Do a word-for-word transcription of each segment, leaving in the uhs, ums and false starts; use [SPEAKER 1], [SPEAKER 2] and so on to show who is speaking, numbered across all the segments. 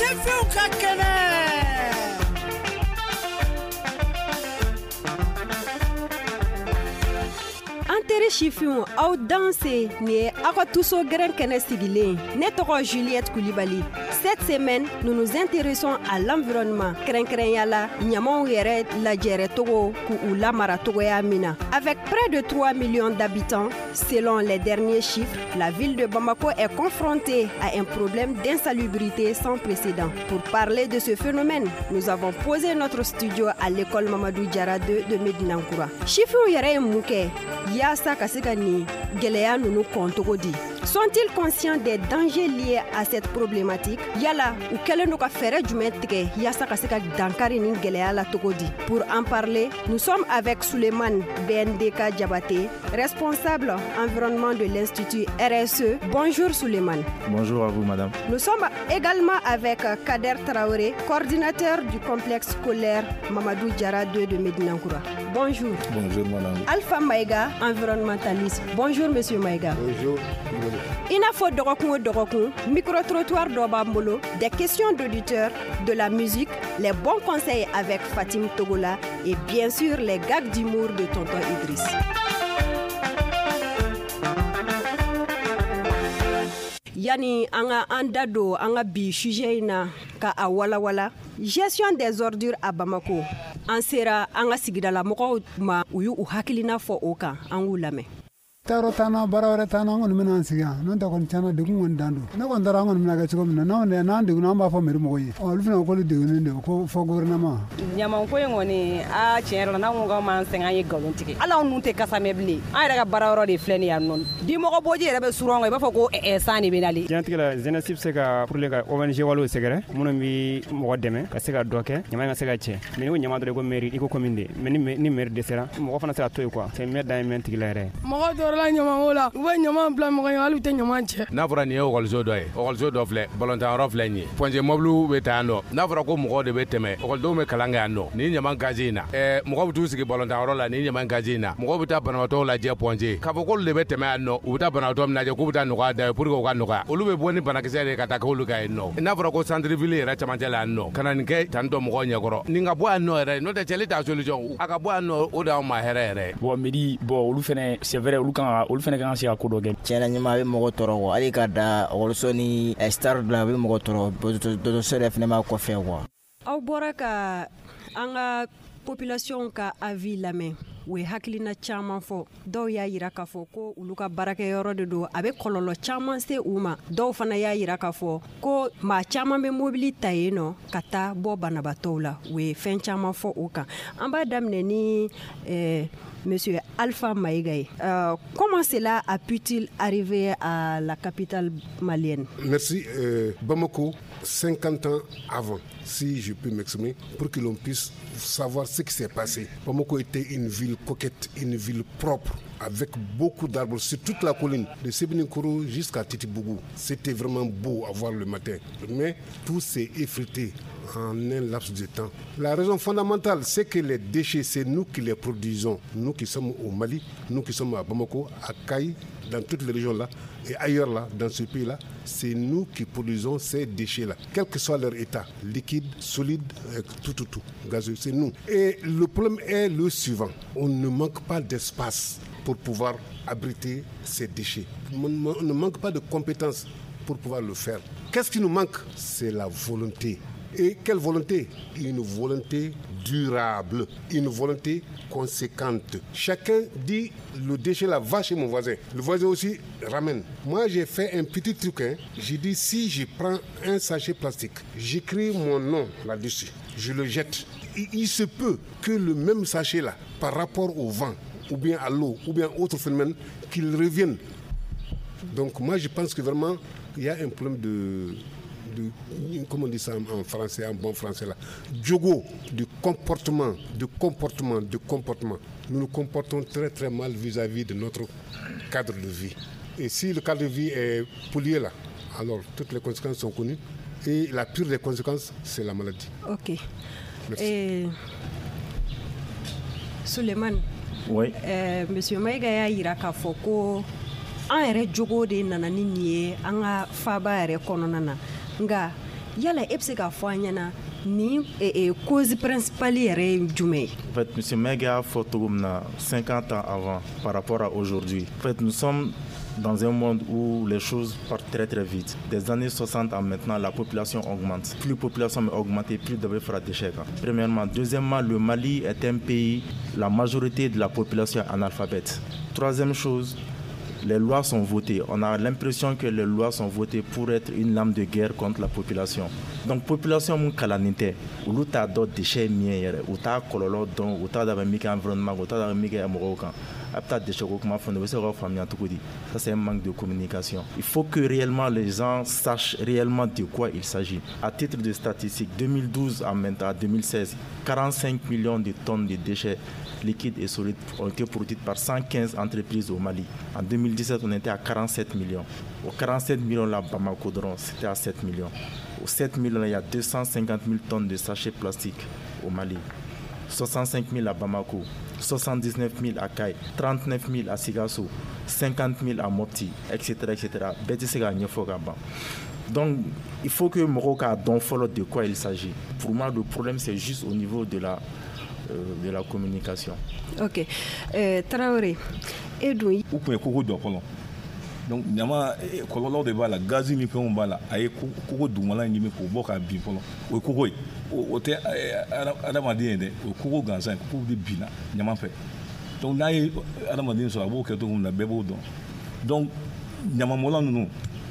[SPEAKER 1] Chiffre ka kɛnɛ.
[SPEAKER 2] Enterré chiffon, aw danse ni akatuso grand kɛnɛ sigilen. Ne tɔgɔ Juliette Koulibaly. Cette semaine, nous nous intéressons à l'environnement. Kɛrɛnkɛrɛnyala ɲamaw yɛrɛ lajɛrɛ togo k'u lamara togoya min na. Avec près de trois millions d'habitants, selon les derniers chiffres, la ville de Bamako est confrontée à un problème d'insalubrité sans précédent. Pour parler de ce phénomène, nous avons posé notre studio à l'école Mamadou Diarra deux de Médina Nkoura. Chiffon yɛrɛ ye mun kɛ yaasa ka se ka nin gɛlɛya nunu kɔn togo di? Sont-ils conscients des dangers liés à cette problématique? Yala ou kɛlen do ka fɛrɛ jumɛn tigɛ yaasa ka se ka dankari nin gɛlɛya la togo di? Pour en parler, nous sommes avec Souleymane B N D K Diabaté, responsable environnement de l'Institut R S E. Bonjour Souleymane.
[SPEAKER 3] Bonjour à vous madame.
[SPEAKER 2] Nous sommes également avec Kader Traoré, coordinateur du complexe scolaire Mamadou Diarra deux de Médina Nkoura. Bonjour.
[SPEAKER 3] Bonjour madame.
[SPEAKER 2] Alpha Maïga, environnementaliste. Bonjour monsieur Maïga.
[SPEAKER 3] Bonjour.
[SPEAKER 2] Il a fait de micro-trottoir d'Obambolo, des questions d'auditeurs, de la musique, les bons conseils avec Fatim Togola et bien sûr les gags d'humour de tonton Idriss. Yani anga andado anga bi sujet na ka awala wala gestion des ordures à Bamako. An sera anga sigidala mɔgɔw ma u y'u hakilina fɔ o kan an k'u lamɛn.
[SPEAKER 4] Taro tana barawre tana ngon mina siga non ta kon chana de ngon dandu na kon dara ngon mina ga chigo mina na ne na de na ba fo meri mo yi o lu fina ko lu de ne de ko fo gouvernement
[SPEAKER 5] nyama ko ngoni a tiere na ngo man senga ye galon tigi ala on te kasa mebli a daga barawro de fleni ya non di mo ko boji rebe surongo ba fo ko e sani be dali
[SPEAKER 6] jantiga la jeunesse se ka pour les O N G walo segere muno mi mo deme ka se ka doke nyama nga se ka che mais ko nyama do ko mairie iko commune mais ni maire de sera mo ko fana se ka toy quoi c'est maire d'Amen tigilere
[SPEAKER 1] mo la nyama wala u bɛ ɲama bila mɔgɔ ye hali tɛ ɲama cɛ.
[SPEAKER 7] N'a fɔra nin ye ɔkɔliso dɔ ye ɔkɔliso dɔ filɛ balontan filɛ nin ye pɔnze mɔbiliw bɛ taa yan nɔ n'a fɔra ko mɔgɔw de bɛ tɛmɛ ɔkɔlidenw bɛ kalan kɛ yan nɔ nin ɲama gazi in na ɛɛ mɔgɔw bɛ t'u sigi balontan la nin ɲama gazi in na mɔgɔw bɛ taa banabaatɔw lajɛ pɔnze k'a fɔ k'olu de bɛ tɛmɛ yan nɔ u bɛ taa banabaatɔ min lajɛ k'u bɛ taa nɔgɔya da ye pour que u ka nɔgɔya olu bɛ bɔ ni banakisɛ de ye ka taa k'olu ka yen nɔ n'a fɔra ko centre ville yɛrɛ camancɛ la yan nɔ ka na nin kɛ tan tɔ mɔgɔw ɲɛkɔrɔ nin ka bɔ yan nɔ yɛrɛ n'o tɛ cɛli t'a solution a ka bɔ yan nɔ o de y'anw ma hɛrɛ yɛrɛ.
[SPEAKER 8] Bon mairie bon olu fɛnɛ c'est vrai olu kan olu fɛnɛ kan ka se ka ko dɔ kɛ.
[SPEAKER 9] Tiɲɛna ɲɛmaa bɛ mɔgɔ tɔɔrɔ kɔ hali ka da ɔkɔliso ni star la bɛ mɔgɔ tɔɔrɔ dɔgɔtɔrɔso yɛrɛ fɛnɛ b'a kɔfɛ quoi.
[SPEAKER 2] Aw bɔra ka an ka population ka avis lamɛn u ye hakilina caman fɔ dɔw y'a yira k'a fɔ ko olu ka baarakɛyɔrɔ de don a bɛ kɔlɔlɔ caman se u ma dɔw fana y'a yira k'a fɔ ko maa caman bɛ mobili ta yen nɔ ka taa bɔ banabaatɔw la u ye fɛn caman fɔ o kan an b'a daminɛ ni eh, Monsieur Alpha Maïga. Euh, comment cela a pu-il arriver à la capitale malienne?
[SPEAKER 10] Merci. Euh, Bamako, cinquante ans avant, si je peux m'exprimer, pour que l'on puisse savoir ce qui s'est passé. Bamako était une ville coquette, une ville propre, avec beaucoup d'arbres sur toute la colline, de Sebininkoro jusqu'à Titibougou. C'était vraiment beau à voir le matin. Mais tout s'est effrité en un laps de temps. La raison fondamentale, c'est que les déchets, c'est nous qui les produisons. Nous qui sommes au Mali, nous qui sommes à Bamako, à Kaï, dans toutes les régions là, et ailleurs là, dans ce pays-là, c'est nous qui produisons ces déchets-là, quel que soit leur état, liquide, solide, tout, tout, tout, gazeux, c'est nous. Et le problème est le suivant, on ne manque pas d'espace pour pouvoir abriter ces déchets. On ne manque pas de compétences pour pouvoir le faire. Qu'est-ce qui nous manque? C'est la volonté. Et quelle volonté? Une volonté durable, une volonté conséquente. Chacun dit le déchet là va chez mon voisin. Le voisin aussi ramène. Moi j'ai fait un petit truc. Hein. J'ai dit si je prends un sachet plastique, j'écris mon nom là-dessus, je le jette. Il, il se peut que le même sachet là, par rapport au vent, ou bien à l'eau, ou bien autre phénomène, qu'il revienne. Donc moi je pense que vraiment il y a un problème de... De, comment on dit ça en français, en bon français là, djogo, de comportement, de comportement, de comportement. Nous nous comportons très très mal vis-à-vis de notre cadre de vie. Et si le cadre de vie est pollué là, alors toutes les conséquences sont connues. Et la pire des conséquences, c'est la maladie.
[SPEAKER 2] Ok.
[SPEAKER 10] Merci.
[SPEAKER 2] Et... Souleymane,
[SPEAKER 8] oui.
[SPEAKER 2] euh, Monsieur Maïga y'a yira k'a fɔ ko an yɛrɛ jogo de nana ni nin ye an ka faaba yɛrɛ kɔnɔna na. Nga yala e bɛ se k'a fɔ an ɲɛna ni cause principale yɛrɛ ye jumɛn ye?
[SPEAKER 3] En fait, M. Meg a fait cinquante ans avant par rapport à aujourd'hui. En fait, nous sommes dans un monde où les choses partent très très vite. Des années soixante à maintenant, la population augmente. Plus la population est augmentée, plus il fera des chèques. Premièrement. Deuxièmement, le Mali est un pays, la majorité de la population est analphabète. Troisième chose, les lois sont votées. On a l'impression que les lois sont votées pour être une lame de guerre contre la population. Donc, population mun kalanite, olu t'a dɔn déchet min ye yɛrɛ, u t'a kɔlɔlɔ dɔn, u t'a dɔn a bɛ min kɛ environnement, u t'a dɔn a bɛ min kɛ mɔgɔw kan. A bɛ taa déchet ko kuma fɔ, u bɛ se k'o faamuya cogo di? Ça, c'est un manque de communication. Il faut que réellement les gens sachent réellement de quoi il s'agit. À titre de statistique, deux mille douze à maintenant deux mille seize, quarante-cinq millions de tonnes de déchets liquides et solides ont été produites par cent quinze entreprises au Mali. En deux mille dix-sept, on était à quarante-sept millions. Aux quarante-sept millions là, Bamako, c'était à sept millions. Aux sept millions, il y a deux cent cinquante mille tonnes de sachets plastiques au Mali. soixante-cinq mille à Bamako, soixante-dix-neuf mille à Kay, trente-neuf mille à Sigasso, cinquante mille à Mopti, et cetera et cetera. Donc, il faut que Moroka donne de quoi il s'agit. Pour moi, le problème, c'est juste au niveau de la, euh, de la communication.
[SPEAKER 2] Ok. Euh, Traoré, Edoui.
[SPEAKER 11] Où peut y avoir donc nyama kololo de bala gazi ni pe on bala ay ko du mala ni me ko boka bi polo o ko koy o te adama de de o ko gansan ko de bina nyama fe donc na adama de so abo ke to na bebo don donc nyama mola nu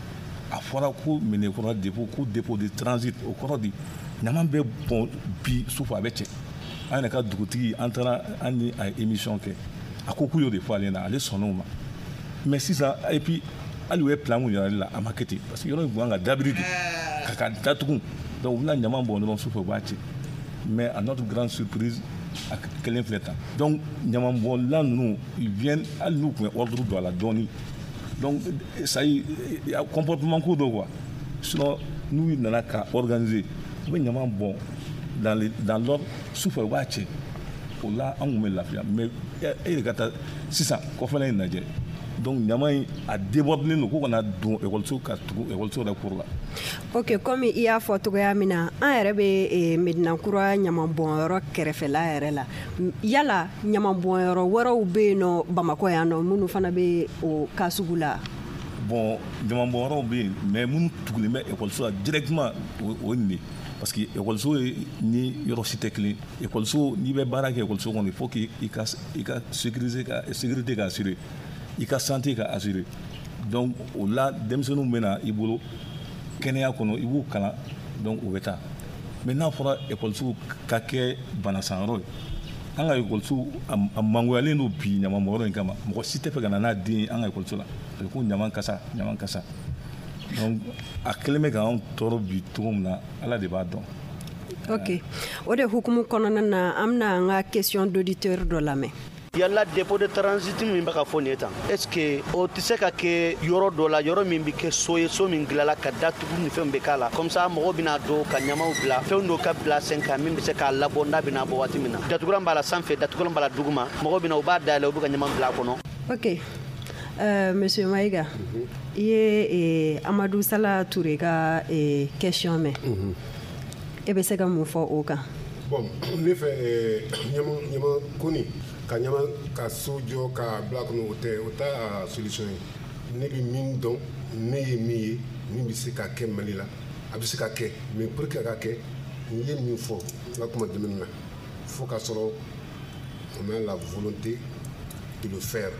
[SPEAKER 11] a fora ko mene ko dépôt ko dépôt de transit o ko di nyama be bon bi soufa be che ana ka duguti antara ani ay émission ke akoku yo de fois na ale sonoma. Mais si ça, et puis, elle est plan où il y a la maquette. Parce qu'il y a un d'abri de Kakatatoukou. Donc, là, il y a un bon nom sur le bâti. Mais à notre grande surprise, à quel inflétant. Donc, il y a un bon là, nous, ils viennent à nous pour ordre de la donner. Donc, ça y est, il y a un comportement court de quoi. Sinon, nous, il n'y en a qu'à organiser. Mais il y a un bon dans l'ordre sur le bâti. Là, on met la fière. Mais il y a c'est ça, qu'on fait là, donc nyamai a débordé nous qu'on a don école ka école da cour là.
[SPEAKER 2] OK, comme il y a photo ya mina an yɛrɛ bɛ Medina Kura ɲamanbɔnyɔrɔ kɛrɛfɛla yɛrɛ la yala ɲamanbɔnyɔrɔ wɛrɛw bɛ yen nɔ Bamakɔ yan nɔ minnu fana bɛ o cas sugu la.
[SPEAKER 11] Bon ɲamanbɔnyɔrɔw bɛ yen mais minnu tugulen bɛ école la directement o ni parce que école ni yɔrɔ si tɛ kelen école n'i bɛ baara kɛ école kɔnɔ il faut que i ka i ka sécuriser ka sécurité ka assurer. I ka santé ka assurer. Donc là denmisɛnninw bɛna i bolo kɛnɛya kɔnɔ i b'u kalan donc o bɛ taa mais n'a fɔra école ka kɛ banasanyɔrɔ ye an ka école a mangoyalen don bi ɲamanbɔnyɔrɔ in kama mɔgɔ si tɛ fɛ ka na n'a den ye an ka école la parce que ko ɲaman kasa ɲaman kasa donc a kɛlen bɛ k'an tɔɔrɔ bi cogo min na Ala de b'a dɔn.
[SPEAKER 2] OK o de hukumu kɔnɔna na an bɛna an ka question d'auditeur dɔ lamɛn.
[SPEAKER 12] Yalla dépôt de transit min bɛ ka fɔ nin ye tan est ce que o tɛ se ka kɛ yɔrɔ dɔ la yɔrɔ min bɛ kɛ so ye so min dilanla ka datugu ni fɛnw bɛ k'a la comme ça mɔgɔw bɛna don ka ɲamaw bila fɛnw dɔw ka bila sen kan min bɛ se k'a labɔ n'a bɛna bɔ waati min na datugulan b'a la sanfɛ datugulan b'a la duguma mɔgɔw bɛna u b'a dayɛlɛ u bɛ ka ɲama bila a kɔnɔ.
[SPEAKER 2] OK euh, monsieur Maïga i ye Amadou Sala Touré ka question mɛn e bɛ se ka mun fɔ o kan.
[SPEAKER 10] Bon ne fɛ ɲama ɲama koni ka ɲama ka so jɔ ka bila kɔnɔ o tɛ o t'a solution ye ne bɛ min dɔn ne ye min ye min bɛ se ka kɛ Mali la a bɛ se ka kɛ mais pour que a ka kɛ n ye min fɔ n ka kuma tɛmɛnen na fo ka sɔrɔ on a la volonté de le faire.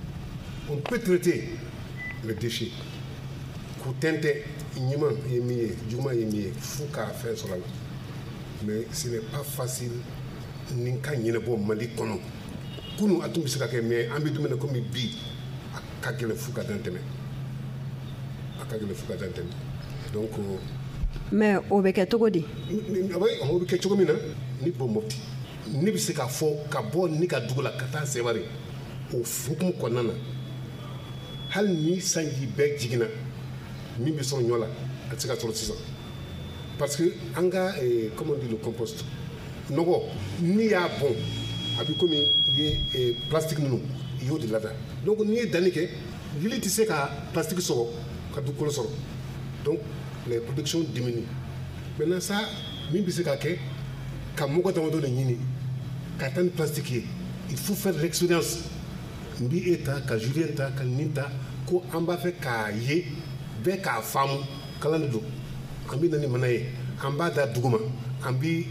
[SPEAKER 10] On peut traiter les déchets k'u tɛntɛn ɲama ye min ye juguman ye min ye fo k'a fɛn sɔrɔ a la mais ce n'est pas facile ni ka ɲɛnabɔ Mali kɔnɔ. Kunu a tun bɛ se ka kɛ mais an bɛ dumuni na komi bi a ka gɛlɛn fo ka dan tɛmɛ a ka gɛlɛn fo ka dan tɛmɛ donc.
[SPEAKER 2] mais o bɛ kɛ cogo di.
[SPEAKER 10] o bɛ kɛ cogo min na ni bɔ Mopti ne bɛ se ka fɔ ka bɔ ne ka dugu la ka taa Seware o hukumu kɔnɔna na hali ni sanji bɛɛ jiginna min bɛ sɔn ɲɔ la a tɛ se ka sɔrɔ sisan parce que an ka comment on dit le compost nɔgɔ n'i y'a bɔn a bɛ komi i ye plastique ninnu i y'o de lada donc n'i ye danni kɛ lili tɛ se ka plastique sɔrɔ ka dugukolo sɔrɔ donc les productions diminuent Maintenant ça min bɛ se ka kɛ ka mɔgɔ damadɔ de ɲini ka taa ni plastique ye il faut faire l'expérience n bɛ e ta ka Julien ta ka nin ta ko an b'a fɛ k'a ye bɛɛ k'a faamu kalan de don an bɛ na ni mana ye an b'a da duguma an bɛ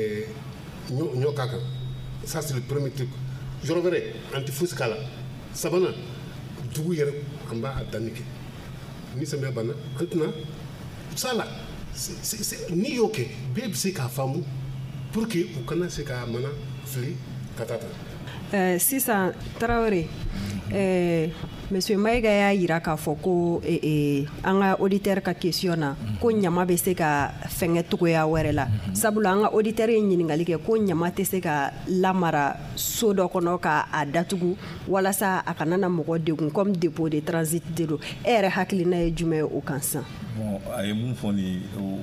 [SPEAKER 10] ɲɔ k'a kan ça c'est le premier truc yɔrɔ wɛrɛ an tɛ fosi k'a la sabanan dugu yɛrɛ an b'a danni kɛ ni samiya banna an tɛna sa la n'i y'o kɛ bɛɛ bɛ se k'a faamu pour que u kana se ka mana fili ka taa ta.
[SPEAKER 2] Uh, sisan Tarawele, uh, Monsieur Maïga y'a yira k'a fɔ ko eh, eh, an ka auditeur ka question na ko ɲama bɛ se ka fɛngɛ togoya wɛrɛ la sabula an ka auditeur ye ɲininkali kɛ ko ɲama tɛ se ka lamara so dɔ kɔnɔ ka a datugu walasa a kana na mɔgɔ degun comme dépôt de transit de don e yɛrɛ hakilina ye jumɛn ye o kan sisan.
[SPEAKER 11] Bon a ye mun fɔ nin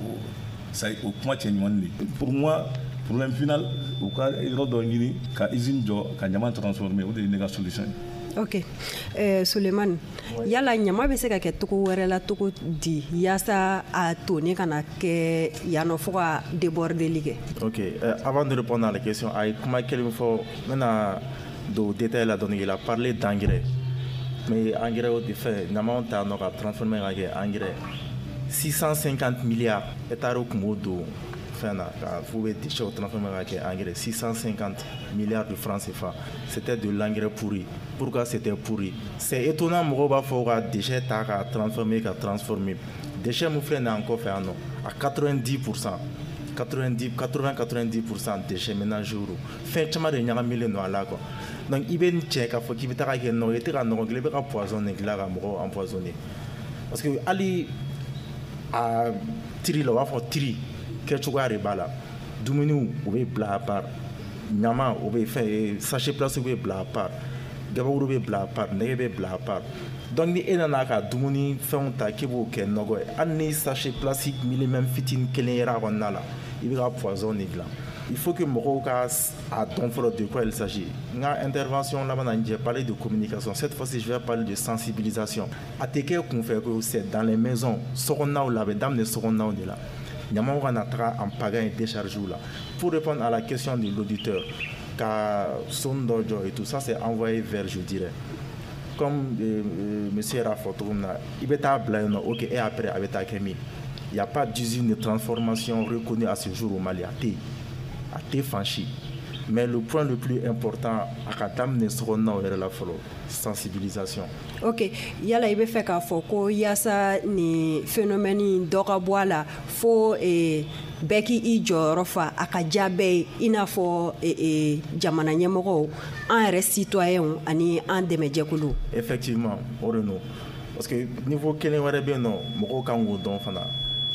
[SPEAKER 11] o kuma cɛ ɲuman de pour moi problème final u ka yɔrɔ dɔ ɲini ka usine jɔ ka ɲama transformer o de ye ne ka solution ye.
[SPEAKER 2] Ok, eh, Suleiman, yala ɲama bɛ se ka kɛ togo wɛrɛ la togo di yaasa a toni kana kɛ yanɔ fo ka débordeli kɛ.
[SPEAKER 3] Ok, euh, avant de répondre à la question, a ye kuma kelen fɔ n bɛna don détail la dɔɔni. Il a parlé d'engrais, mais engrais o de fɛ ɲamaw ta nɔ ka transformer ka kɛ engrais six cent cinquante milliards hectares kun b'o don fɛn na ka fo bɛ déchets transformer ka kɛ engrais six cent cinquante milliards de francs C F A. C'était de l'engrais pourri. Pourquoi c'était pourri? C'est étonnant, mɔgɔw b'a fɔ ka déchets ta ka transformer ka transformer. Déchets mun filɛ nin ye encore fɛ yan nɔ à quatre-vingt-dix pour cent quatre-vingt-dix quatre-vingts quatre-vingt-dix pour cent déchets ménagers fɛn caman de ɲagamilen don a la quoi. Donc i bɛ nin cɛ k'a fɔ k'i bɛ taga kɛ nɔgɔ i tɛ ka nɔgɔ dilan i bɛ ka poison de dilan ka mɔgɔw empoisonner parce que hali a tiri la u b'a fɔ tiri kɛcogoya de b'a la dumuniw u bɛ bila a part ɲama u bɛ fɛn sachet plastique bɛ bila a part gabakuru bɛ bila a part nɛgɛ bɛ bila a part donc ni e nana ka dumuni fɛnw ta k'i b'o kɛ nɔgɔ ye hali ni sachet plastique millimètre fitinin kelen yera a kɔnɔna la i bɛ ka poison de dilan. Il faut que mɔgɔw ka a dɔn fɔlɔ de quoi il s'agit. N ka intervention laban na j'ai parlé de communication. Cette fois-ci je vais parler de sensibilisation. A tɛ kɛ kunfɛ ko c'est dans les maisons sokɔnɔnaw la a bɛ daminɛ sokɔnɔnaw de la. Ɲamaw kana taga en pagaille décharge la. Pour répondre à la question de l'auditeur, ka son dɔ jɔ et tout ça c'est envoyé vers je dirais. Comme euh, euh, monsieur yɛrɛ fɔ cogo min na i bɛ taa bila yen nɔ ok et après a bɛ taa kɛ min. Il n'y a pas d'usine de transformation reconnue à ce jour au Mali. A tɛ a tɛ fan si. Mais le point le plus important a ka daminɛ sokɔnɔnaw yɛrɛ la fɔlɔ sensibilisation.
[SPEAKER 2] Ok, yala i bɛ fɛ k'a fɔ ko yaasa ni phénomène dɔ ka bɔ a la fo eh, bɛɛ k'i jɔyɔrɔ fa a ka diya bɛɛ ye i n'a fɔ eh, eh, jamana ɲɛmɔgɔw an yɛrɛ citoyens ani an dɛmɛjɛkulu.
[SPEAKER 3] Effectivement o de don parce que niveau kelen wɛrɛ bɛ yen nɔ mɔgɔw kan k'o dɔn fana.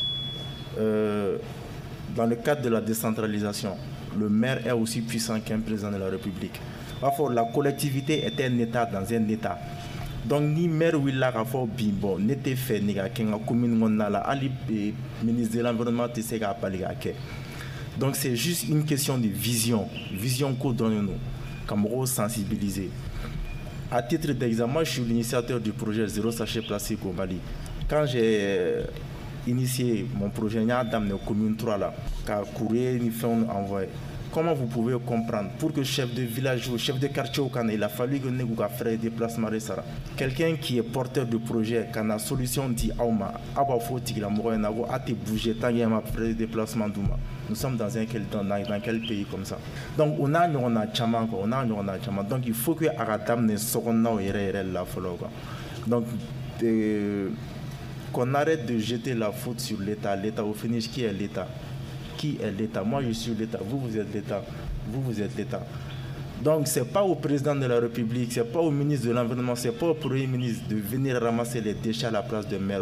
[SPEAKER 3] Euh, dans le cadre de la décentralisation, le maire est aussi puissant qu'un président de la République. Parfois, la collectivité est un État dans un État. Donc, ni maire willa ka fɔ bi bon ne tɛ fɛ ni ka kɛ n ka commune kɔnɔna la hali ministre de l'environnement tɛ se k'a bali ka kɛ. Donc, c'est juste une question de vision. Vision ko dɔnnen don ka mɔgɔw sensibiliser. À titre d'exemple, moi, je suis l'initiateur du projet Zéro Sachet Plastique au Mali. Quand j'ai initié mon projet, il y a une commune trois là, qui a courrier ni fait envoyé. Comment vous pouvez comprendre pour que chef de village ou chef de quartier au Canada, il a fallu que nous fassions des déplacements. Quelqu'un qui est porteur de projet, qui a une solution dit Auma, Aba faut que la mourenne a été bougé tant qu'il y a un déplacement d'Ouma. Nous sommes dans un quel dans, dans quel pays comme ça. Donc on a on a chama on a on a chama. Donc il faut que Aratam ne soronna au yere la follow. Donc euh, qu'on arrête de jeter la faute sur l'État. L'État au finish qui est l'État? Qui est l'État? Moi je suis l'État, vous vous êtes l'État, vous vous êtes l'État. Donc c'est pas au président de la République, c'est pas au ministre de l'Environnement, c'est pas au Premier ministre de venir ramasser les déchets à la place de maire.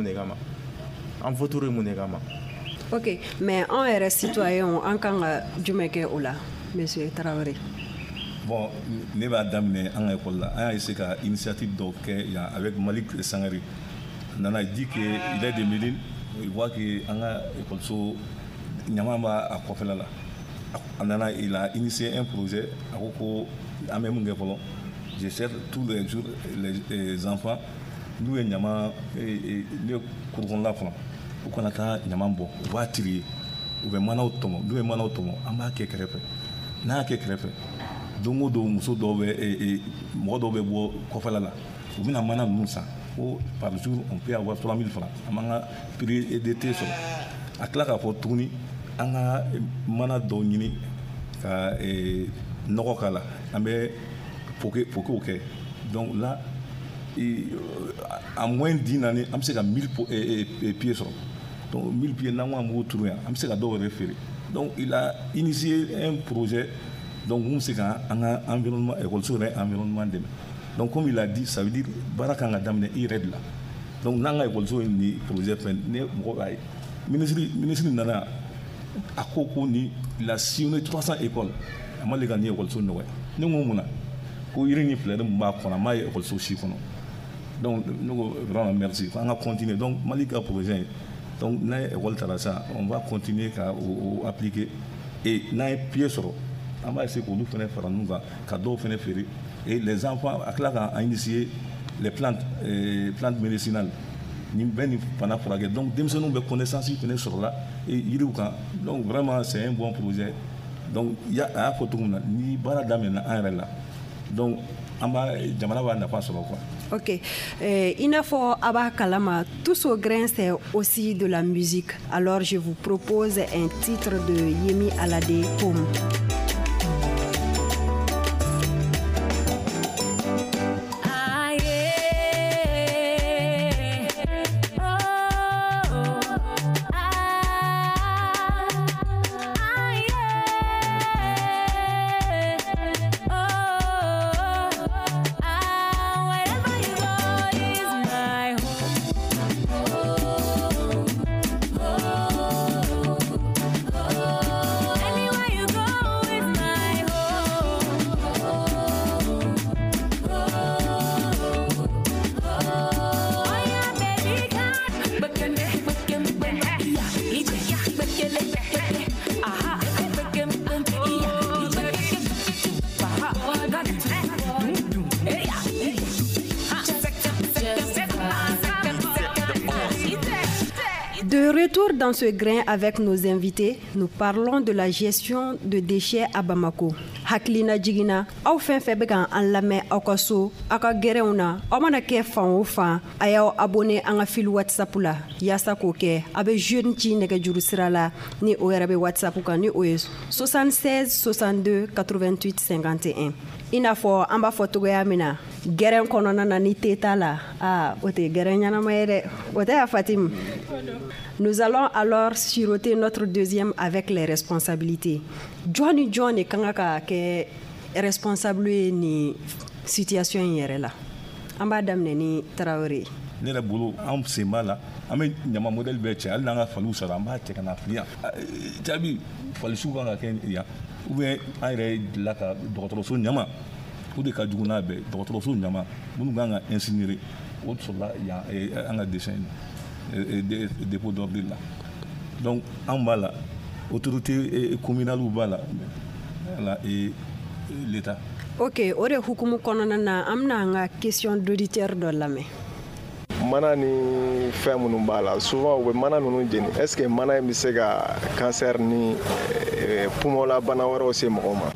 [SPEAKER 3] En voiture monégama.
[SPEAKER 2] Ok, mais en R S citoyen, en quand du mec ou là, Monsieur Traoré.
[SPEAKER 11] Bon, ne b'a d'amener en école là. Un c'est qu'à initiative donc avec Malik Sangari. On a dit qu'il est des Médine, il voit qu'il a école so Nyamamba à Kofela là. On a il a initié un projet à Koko à même Ngepolo. Je cherche tous les jours les, les enfants. Nous et Nyama et les courons là. u kana taa ɲaman bɔ u b'a tiri u bɛ manaw tɔmɔ n'u ye manaw tɔmɔ an b'a kɛ kɛrɛfɛ n'a y'a kɛ kɛrɛfɛ don o don muso dɔw bɛ mɔgɔ dɔw bɛ bɔ kɔfɛla la u bɛna mana ninnu san ko par jour on peut avoir trois mille francs an b'an ka prix de thé sɔrɔ a tila k'a fɔ tuguni an ka mana dɔw ɲini ka nɔgɔ k'a la an bɛ pokew kɛ donc là à moins d'une année an bɛ se ka mille pieds sɔrɔ donc mille pieds n'an ko an b'o turu yan an bɛ se ka dɔw yɛrɛ feere donc il a initié un projet donc mun bɛ se ka an ka environnement écoliso yɛrɛ environnement dɛmɛ donc comme il a dit ça veut dire baara kan ka daminɛ i yɛrɛ de la donc n'an ka écoliso ni projet fɛn ne mɔgɔ b'a ye ministre ministre nana a ko ko ni il a sillonné trois cents écoles a ma deli ka ni écoliso nɔgɔya ne ko mun na ko yiri ni filɛri min b'a kɔnɔ a m'a ye écoliso si kɔnɔ donc ne ko vraiment merci ko an ka continuer donc Mali ka projet donc n'a ye école taara sa on va continuer ka o appliquer et n'a ye pied sɔrɔ an b'a essayer k'olu fɛnɛ fara ɲɔgɔn kan ka dɔw fɛnɛ feere et les enfants a tila ka initier les plantes euh, plantes médicinales ni bɛɛ ni bana furakɛ donc denmisɛnninw bɛ connaissance fɛnɛ sɔrɔ la yiriw kan donc vraiment c'est un bon projet donc ya a y'a fɔ cogo min na ni baara daminɛna an yɛrɛ la donc an b'a jamana b'a nafa sɔrɔ quoi.
[SPEAKER 2] Ok. Euh, il faut Abba Kalama, tout ce grain c'est aussi de la musique. Alors je vous propose un titre de Yemi Alade, Pomme. De retour dans ce grain avec nos invités, nous parlons de la gestion de déchets à Bamako. Haklina jigina, aw fɛn fɛn bɛ kan an lamɛn aw ka so, aw ka gɛrɛnw na, aw mana kɛ fan o fan, a y'aw abonné an ka fil WhatsApp la, yaasa k'o kɛ, a bɛ jeune ci nɛgɛjuru sira la, ni o yɛrɛ bɛ WhatsApp kan, ni o ye soixante-seize soixante-deux quatre-vingt-huit cinquante et un. I n'a fɔ an b'a fɔ togoya min na, gɛrɛn kɔnɔna na ni te t'a la, ah, o tɛ gɛrɛn ɲɛnama ye dɛ, o tɛ ya Fatim. Nous allons alors siroter notre deuxième avec les responsabilités. Johnny Johnny kanga ke responsable ni situation yɛrɛ la. An b'a daminɛ ni Traoré.
[SPEAKER 11] Ne yɛrɛ bolo an sen b'a la an bɛ ɲama modèle bɛɛ cɛ hali n'an ka faliw sara an b'a cɛ ka na fili yan. Jaabi falisiw kan ka kɛ yan ou bien an yɛrɛ delila ka dɔgɔtɔrɔso ɲama o de ka jugu n'a bɛɛ dɔgɔtɔrɔso ɲama minnu kan ka incinérer o sɔrɔla yan an ka dessin dépôt d'ordre là donc en bas là autorité communale ou bas là là et l'état.
[SPEAKER 2] Ok, o de hukumu kɔnɔna na an bɛna an ka question d'auditeur dɔ lamɛn.
[SPEAKER 13] Mana ni fɛn minnu b'a la souvent u bɛ mana ninnu jeni est ce que mana in bɛ se ka cancer ni poumon la bana wɛrɛw se mɔgɔw ma.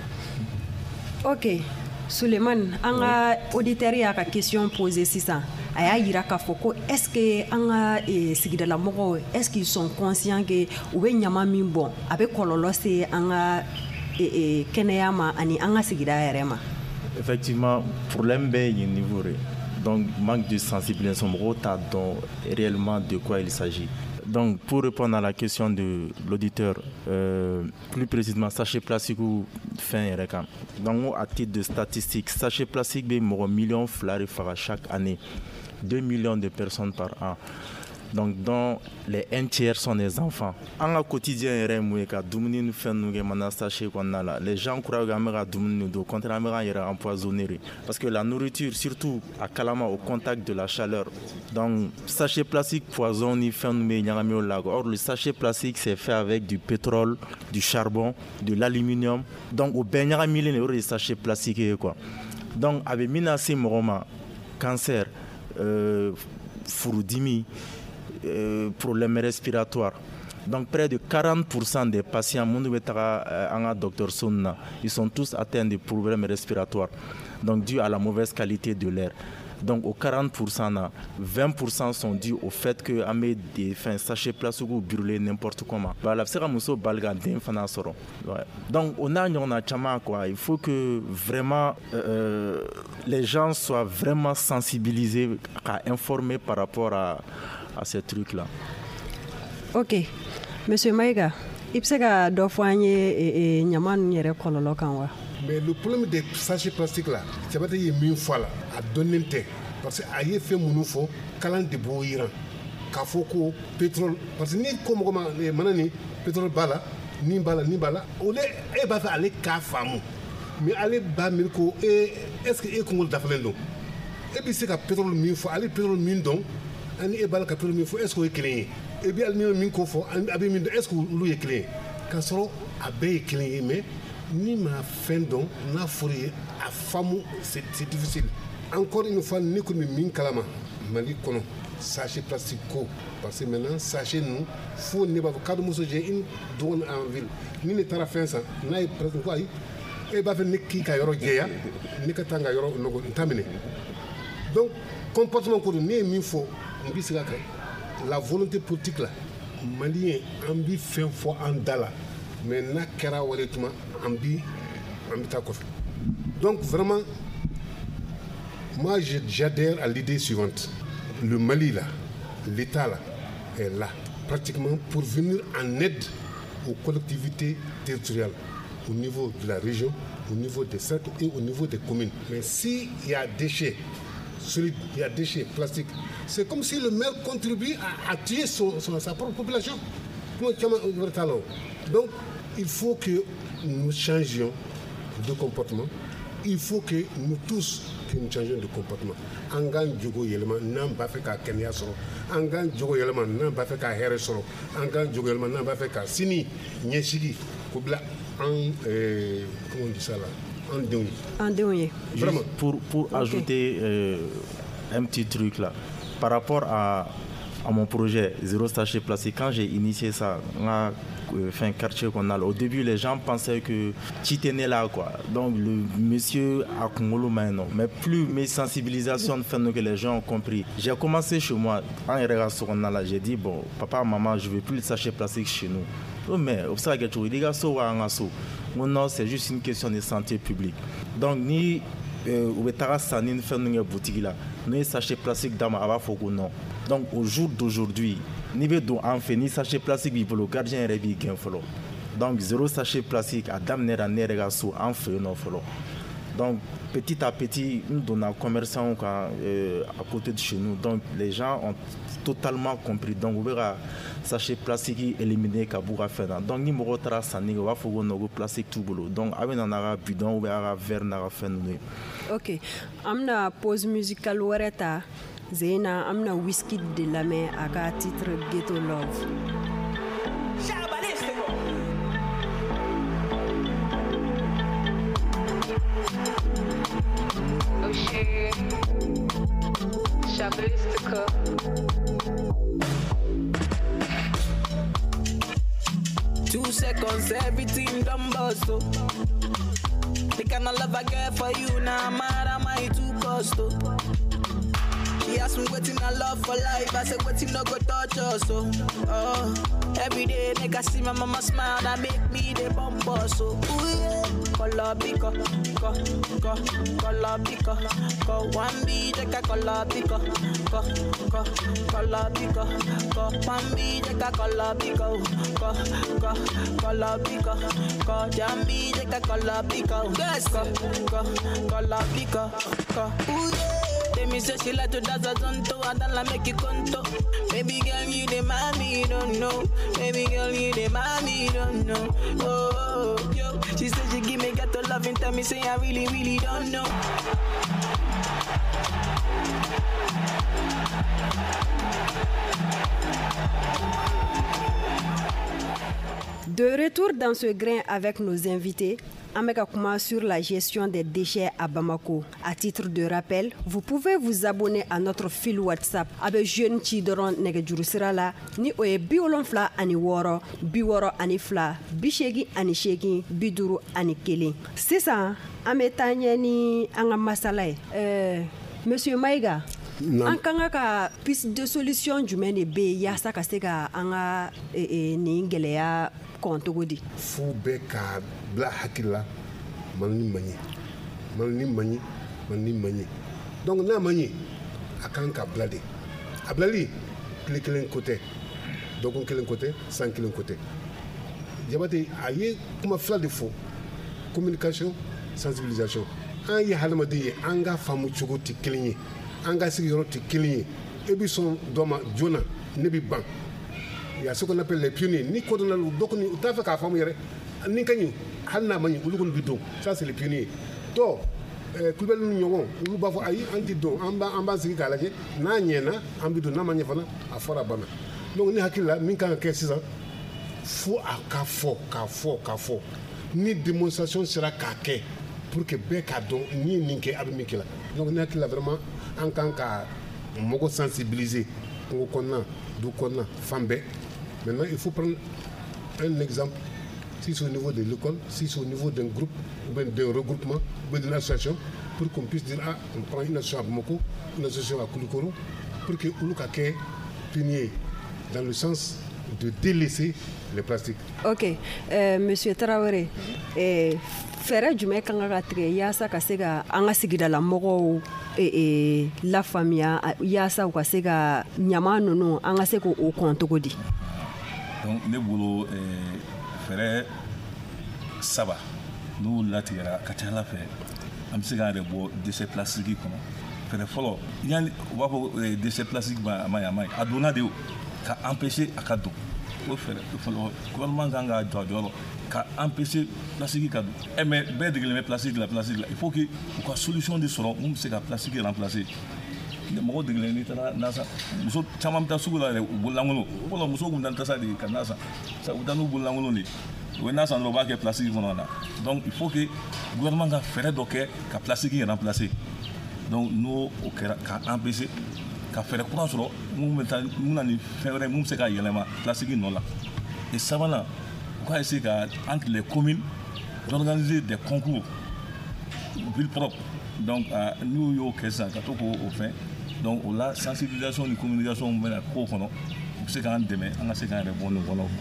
[SPEAKER 2] Ok, Suleiman, an ka auditeur y'a ka question posé sisan. A y'a yira k'a fɔ ko est-ce que an ka sigidala mɔgɔw est-ce qu'ils sont conscients que u bɛ ɲama min bɔn a bɛ kɔlɔlɔ se an ka kɛnɛya ma ani an ka sigida yɛrɛ ma.
[SPEAKER 3] Effectivement, problème bɛ yen niveau re. Donc manque de sensibilisation mɔgɔw t'a dɔn réellement de quoi il s'agit. Donc pour répondre à la question de l'auditeur, euh, plus précisément sachet plastique ou fin yɛrɛ kan. Donc à titre de statistique, sachet plastique bɛ mɔgɔ million fila de faga chaque année. deux millions de personnes par an. Donc, dont les un tiers sont des enfants. En quotidien, les gens croient que contrairement à empoisonner. Parce que la nourriture, surtout à Kalama, au contact de la chaleur. Donc, sachet plastique poison, ni fin au lac. Or, le sachet plastique, c'est fait avec du pétrole, du charbon, de l'aluminium. Donc, au baignara millénaire, les sachets plastiques. Quoi. Donc, avec menacé moroma, cancer, Euh, furudimi, euh, problèmes respiratoires. Donc près de quarante pour cent des patients euh, docteur Sunna, ils sont tous atteints de problèmes respiratoires, donc dû à la mauvaise qualité de l'air. Donc aux quarante pour cent, vingt pour cent sont dus au fait que amé des fins sachets place ou brûler n'importe comment. Voilà, c'est comme ça balga d'infana soro. Donc on a on a chama quoi. Il faut que vraiment euh, les gens soient vraiment sensibilisés, à informer par rapport à à ces trucs là.
[SPEAKER 2] Ok. Monsieur Maïga, Ipsega d'Ofoigné et Nyaman Yere Kololokanwa.
[SPEAKER 10] Mais le problème des sachets plastiques là, c'est pas qu'il y a mille fois là, à donner té. Parce que aïe fait mon faux, calan de boiran, kafoko, pétrole. Parce que ni comme comment les manani, pétrole bala, ni bala, ni bala, on est et bah aller kafamu. Mais aller bas milko et est-ce que est qu'on d'affaire et puis c'est que pétrole mille fois, aller pétrole mille donc, un et bala pétrole mille fois, est-ce qu'on est clean? Et bien, est-ce que vous est clé? Quand on a bien clé, mais ni ma fin donc, n'a fourré à femme, c'est difficile. Encore une fois, ni comme une kalama, mali kono, sachet plastique, parce que maintenant, sachez nous, faut ne pas faire de j'ai une douane en ville. Ni ne t'as fait ça, n'a pas quoi, et bah, ni qui a yoro geya, ni katanga yoro no terminé. Donc, comportement qu'on n'est mis faux, on dit la volonté politique là, malien ambi fait fois en dala, mais n'a kera waletuma ambi ambi takof. Donc vraiment, moi j'adhère à l'idée suivante. Le Mali là, l'État là, est là, pratiquement pour venir en aide aux collectivités territoriales, au niveau de la région, au niveau des cercles et au niveau des communes. Mais s'il y a déchets, solides, il y a déchets plastiques, c'est comme si le maire contribue à, à tuer son, son, sa propre population. Donc, il faut que nous changions de comportement. Il faut que nous tous que nous changions de comportement. Angan djogo yelema nan ba fe ka kenya soro. Angan djogo yelema nan ba fe ka here soro. Angan djogo yelema nan ba fe ka sini nyeshigi kubla en euh, comment on dit ça là? En déouille.
[SPEAKER 2] En déouille.
[SPEAKER 3] Vraiment. Pour, pour okay. ajouter euh, un petit truc là, par rapport à, à mon projet Zéro Sachet Plastique, quand j'ai initié ça, on a fait un quartier qu'on a là. Au début, les gens pensaient que tu étais là, quoi. Donc, le monsieur a congolais maintenant. Mais plus mes sensibilisations font que les gens ont compris. J'ai commencé chez moi, en regardant ce qu'on a là, j'ai dit, bon, papa, maman, je ne veux plus le sachet plastique chez nous. Oh, mais, observe quelque chose, les gars, non, c'est juste une question de santé publique. Donc, ni ou betara sanin fenunge boutique là nous sachet plastique dans ma foko non. Donc au jour d'aujourd'hui niveau do en fait ni sachet plastique bi pour le gardien rebi gain follow. Donc zéro sachet plastique à dame nera nera so en fait non follow. Donc petit à petit nous donnons un commerçant euh, à côté de chez nous. Donc les gens ont totalement compris. Donc on verra sachet plastique éliminé kabura faire. Donc ni mo tra sani wa foko no plastique tout boulot. Donc avec un ara bidon ou ara verre na faire nous.
[SPEAKER 2] Ok, amna pause musicale wareta zena amna whisky de la main à titre Ghetto Love.
[SPEAKER 14] Oh shit, Shabalistica. Two seconds, everything done bust. The kind of love I get for you now, nah, mad am I too cost? She asked me waiting I love for life, I said waiting no go touch us. So, oh, every day make I see my mama smile, that make me the bumper. So, ooh yeah, color pico, co, co, color pico, co, one B, take a color pico, co, co, color pico, co, one B, take a color pico, co, co, color pico, co, jambi, take a color pico, yes, co, co, color pico, co, ooh yeah. Me say she like to dance a tonto, I don't like make you conto. Baby girl, you the mommy, you don't know. Baby girl, you the mommy, you don't know. Oh, oh, yo, she said she give me ghetto love and tell me say I really, really don't know.
[SPEAKER 2] De retour dans ce grain avec nos invités, Ameka Kuma sur la gestion des déchets à Bamako. À titre de rappel, vous pouvez vous abonner à notre fil WhatsApp avec jeune Chidoron Negejurusirala, ni oye biolonfla ani woro, biworo ani fla, bishegi ani shegi, biduru ani kele. C'est ça, ametanye ni anga masala. Euh, Monsieur Maïga, an kanga ka piste de solution jumɛn de be yasa ka se ka an ka nin gɛlɛya kɔn cogo di?
[SPEAKER 10] Fo bɛɛ ka bila hakili la mali ni man ɲi mali ni man ɲi mali ni man ɲi donc n'a man ɲi a kan ka bila de a bilali tile kelen ko tɛ dɔgɔkun kelen ko tɛ san kelen ko tɛ Jabate a ye kuma fila de fɔ communication sensibilisation an ye hadamaden ye an ka faamu cogo tɛ kelen ye an ka sigiyɔrɔ tɛ kelen ye e bi sɔn dɔ ma joona ne bi ban il y a ce qu'on appelle les pionniers ni ko donna dɔ kɔni u t'a fɛ k'a faamu yɛrɛ ni ka ɲi hali n'a ma ɲi olu kɔni bi don ça c'est les pionniers dɔ kulubali ni ɲɔgɔn olu b'a fɔ ayi an tɛ don an b'a an b'a sigi k'a lajɛ n'a ɲɛna an bi don n'a ma ɲɛ fana a fɔra banna donc ne hakili la min kan ka kɛ sisan fo a ka fɔ k'a fɔ k'a fɔ ni démonstration sera k'a kɛ pour que bɛɛ k'a dɔn ni ye nin kɛ a bɛ min kɛ la donc ne hakili la vraiment an kan ka mɔgɔ sensibiliser kungo kɔnɔna du kɔnɔna fan bɛɛ maintenant il faut prendre un exemple si c'est au niveau de l'école si c'est au niveau d'un groupe ou bien d'un regroupement ou bien d'une association pour qu'on puisse dire ah on prend une association à Bamako une association à Koulikoro pour que olu ka kɛ pionnier dans le sens de délaisser les plastiques.
[SPEAKER 2] Ok, euh, Monsieur Traoré, eh, fɛɛrɛ jumɛn kan ka tigɛ yaasa ka se ka an ka sigidala mɔgɔw eh, lafaamuya yaasa u ka se ka ɲama ninnu an ka se k'o kɔn cogo di?
[SPEAKER 11] Donc ne bolo fɛɛrɛ saba n'u latigɛra ka ca Ala fɛ an bɛ se k'an yɛrɛ bɔ déchet plastique kɔnɔ. Fɛɛrɛ fɔlɔ yanni u b'a fɔ déchet plastique ma a ma ɲi a ma ɲi a donna de o ka empêcher a ka don o fɛɛrɛ fɔlɔ gouvernement kan ka jɔ a jɔyɔrɔ ka empêcher plastique ka don eh mais bɛɛ degelen bɛ plastique la plastique la il faut que u ka solution de sɔrɔ mun bɛ se ka plastique remplacer mɔgɔ degelen n'i taara nasa muso caman bɛ taa sugu la yɛrɛ u bololankolon fɔlɔ musow tun bɛ taa tasa de ka nasa u bɛ taa n'u bololankolon de u bɛ nasa dɔrɔn u b'a kɛ plastique kɔnɔ na donc il faut que gouvernement ka fɛɛrɛ dɔ kɛ ka plastique remplacer donc n'o o kɛra ka empêcher ka fɛɛrɛ kura sɔrɔ mun bɛ taa mun na ni fɛn wɛrɛ mun bɛ se ka yɛlɛma plastique nɔ la et sabanan u ka essayer ka entre les communes d'organiser des concours ville propre donc n'u y'o kɛ sisan ka to k'o fɛn donc o la sensibilisation ni communication bɛna k'o kɔnɔ u bɛ se k'an dɛmɛ an ka se k'an yɛrɛ bɔ nin kɔnɔ.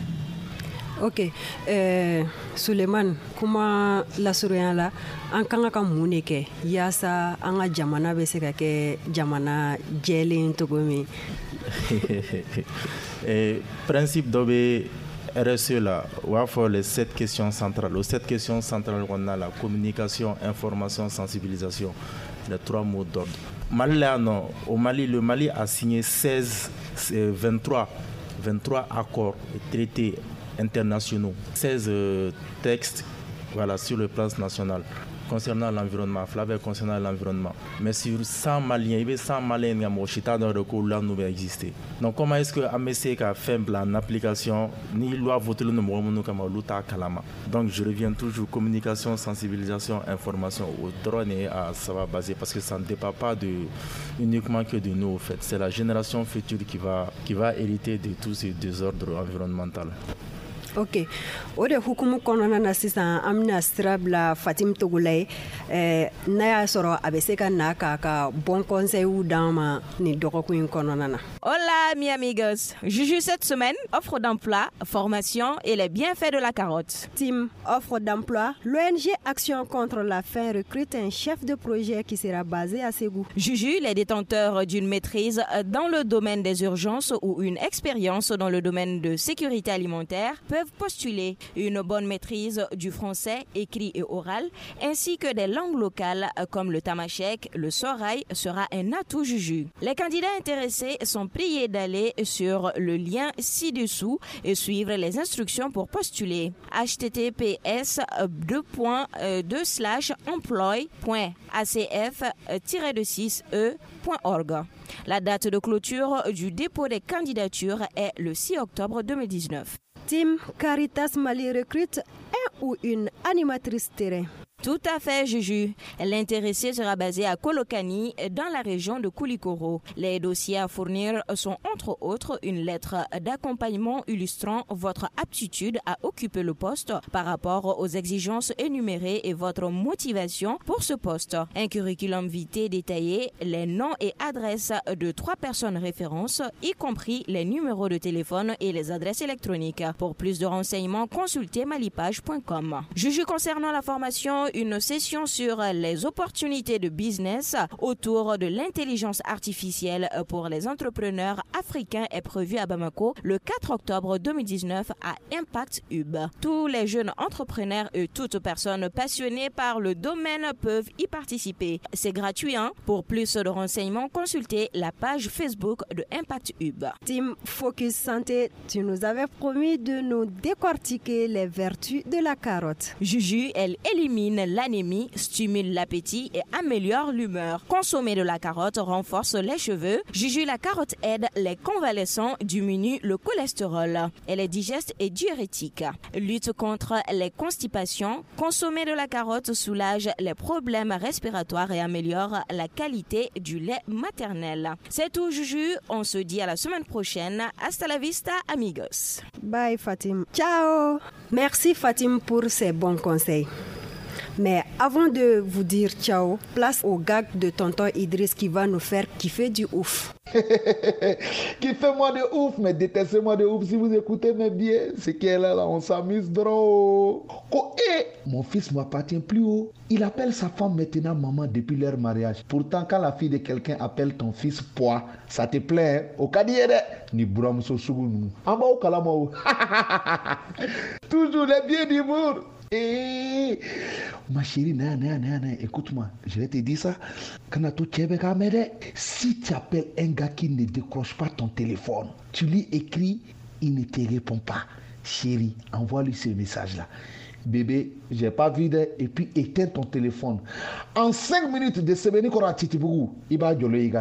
[SPEAKER 2] Ok, euh, Suleiman, kuma lasurunya la an kan ka mun de kɛ yaasa an ka jamana bɛ se ka kɛ jamana jɛlen cogo min?
[SPEAKER 3] Principe dɔ bɛ R S E la u b'a fɔ les sept questions centrales les sept questions centrales kɔnɔna la communication information sensibilisation les trois mots d'ordre. Mali la yan nɔ au Mali le Mali a signé seize vingt-trois vingt-trois accords et traités internationaux, seize euh, textes voilà, sur le plan national concernant l'environnement, Flavie concernant l'environnement. Mais sur cent Maliens, il y a cent Maliens qui ont été dans le recours là nous exister. Donc comment est-ce que A M C a fait en application ni loi voter le numéro comme l'outa kalama. Donc je reviens toujours communication, sensibilisation, information au drone et à ça va baser parce que ça ne dépend pas de uniquement que de nous en fait. C'est la génération future qui va qui va hériter de tous ces désordres environnementaux.
[SPEAKER 2] Ok, o de hukumu kɔnɔna na sisan an bɛna sira bila Fatim Togola ye eh, n'a y'a sɔrɔ a bɛ se ka na k'a ka bon conseil d'an ma nin dɔgɔkun in kɔnɔna na.
[SPEAKER 15] Hola mi amigos, Juju cette semaine, offre d'emploi, formation et les bienfaits de la carotte.
[SPEAKER 2] Team offre d'emploi, l'O N G Action contre la faim recrute un chef de projet qui sera basé à Ségou.
[SPEAKER 15] Juju, les détenteurs d'une maîtrise dans le domaine des urgences ou une expérience dans le domaine de sécurité alimentaire peuvent postuler. Une bonne maîtrise du français écrit et oral ainsi que des langues locales comme le tamashek, le sorail sera un atout Juju. Les candidats intéressés sont priés d'aller sur le lien ci-dessous et suivre les instructions pour postuler. h t t p s deux deux slash emploi point a c f tiret six e point org. La date de clôture du dépôt des candidatures est le six octobre deux mille dix-neuf.
[SPEAKER 2] Team Caritas Mali recrute un ou une animatrice terrain.
[SPEAKER 15] Tout à fait, Juju. L'intéressé sera basé à Kolokani, dans la région de Koulikoro. Les dossiers à fournir sont entre autres une lettre d'accompagnement illustrant votre aptitude à occuper le poste par rapport aux exigences énumérées et votre motivation pour ce poste. Un curriculum vitae détaillé, les noms et adresses de trois personnes références, y compris les numéros de téléphone et les adresses électroniques. Pour plus de renseignements, consultez malipage point com. Juju, concernant la formation, une session sur les opportunités de business autour de l'intelligence artificielle pour les entrepreneurs africains est prévue à Bamako le quatre octobre deux mille dix-neuf à Impact Hub. Tous les jeunes entrepreneurs et toutes personnes passionnées par le domaine peuvent y participer. C'est gratuit, hein? Pour plus de renseignements, consultez la page Facebook de Impact Hub.
[SPEAKER 2] Team Focus Santé, tu nous avais promis de nous décortiquer les vertus de la carotte.
[SPEAKER 15] Juju, elle élimine l'anémie, stimule l'appétit et améliore l'humeur. Consommer de la carotte renforce les cheveux. Juju, la carotte aide les convalescents, diminue le cholestérol. Elle est digeste et diurétique. Lutte contre les constipations. Consommer de la carotte soulage les problèmes respiratoires et améliore la qualité du lait maternel. C'est tout, Juju. On se dit à la semaine prochaine. Hasta la vista, amigos.
[SPEAKER 2] Bye, Fatim. Ciao. Merci, Fatim, pour ces bons conseils. Mais avant de vous dire ciao, place au gag de tonton Idriss qui va nous faire kiffer du ouf.
[SPEAKER 16] Kiffez-moi de ouf, mais détestez-moi de ouf si vous écoutez mes bien. C'est qu'elle est là, on s'amuse drôle. Oh, eh, mon fils m'appartient plus haut. Il appelle sa femme maintenant maman depuis leur mariage. Pourtant, quand la fille de quelqu'un appelle ton fils poids, ça te plaît, au kadire, ni bram so sugu. Amba au kalamo. Toujours les biens d'humour. Eh, ma chérie, na, na, na, na, écoute-moi, je vais te dire ça. Si tu appelles un gars qui ne décroche pas ton téléphone, tu lui écris, il ne te répond pas. Chérie, envoie-lui ce message-là. Bébé, j'ai pas vu de... Et puis éteins ton téléphone. En cinq minutes de semaine, il va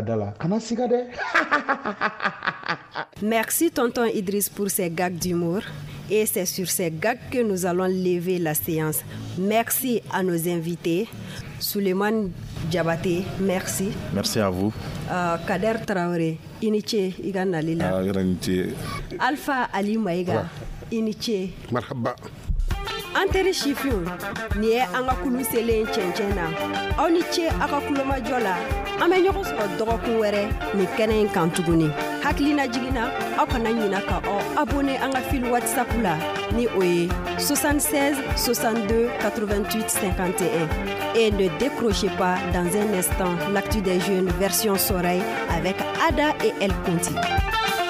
[SPEAKER 2] Merci tonton Idriss pour ces gags d'humour. Et c'est sur ces gags que nous allons lever la séance. Merci à nos invités. Souleymane Diabaté, merci.
[SPEAKER 3] Merci à vous.
[SPEAKER 2] Uh, Kader Traoré, Iniche Igana Lila.
[SPEAKER 10] Ah,
[SPEAKER 2] Alpha Ali Maïga, Iniche.
[SPEAKER 10] Marhaba.
[SPEAKER 2] Antere Chifion, ni e anga kulu sele nchenchena. Aw ni che aka kuloma jola. Ame nyoko so dogokun wɛrɛ ni kɛnɛ in kan tuguni. Hakilina jigina aw kana ɲina ka aw abonné an ka fil WhatsApp la ni o ye soixante-seize soixante-deux quatre-vingt-huit cinquante et un. Et ne décrochez pas dans un instant l'actu des jeunes version Soreille avec Ada et El Conti.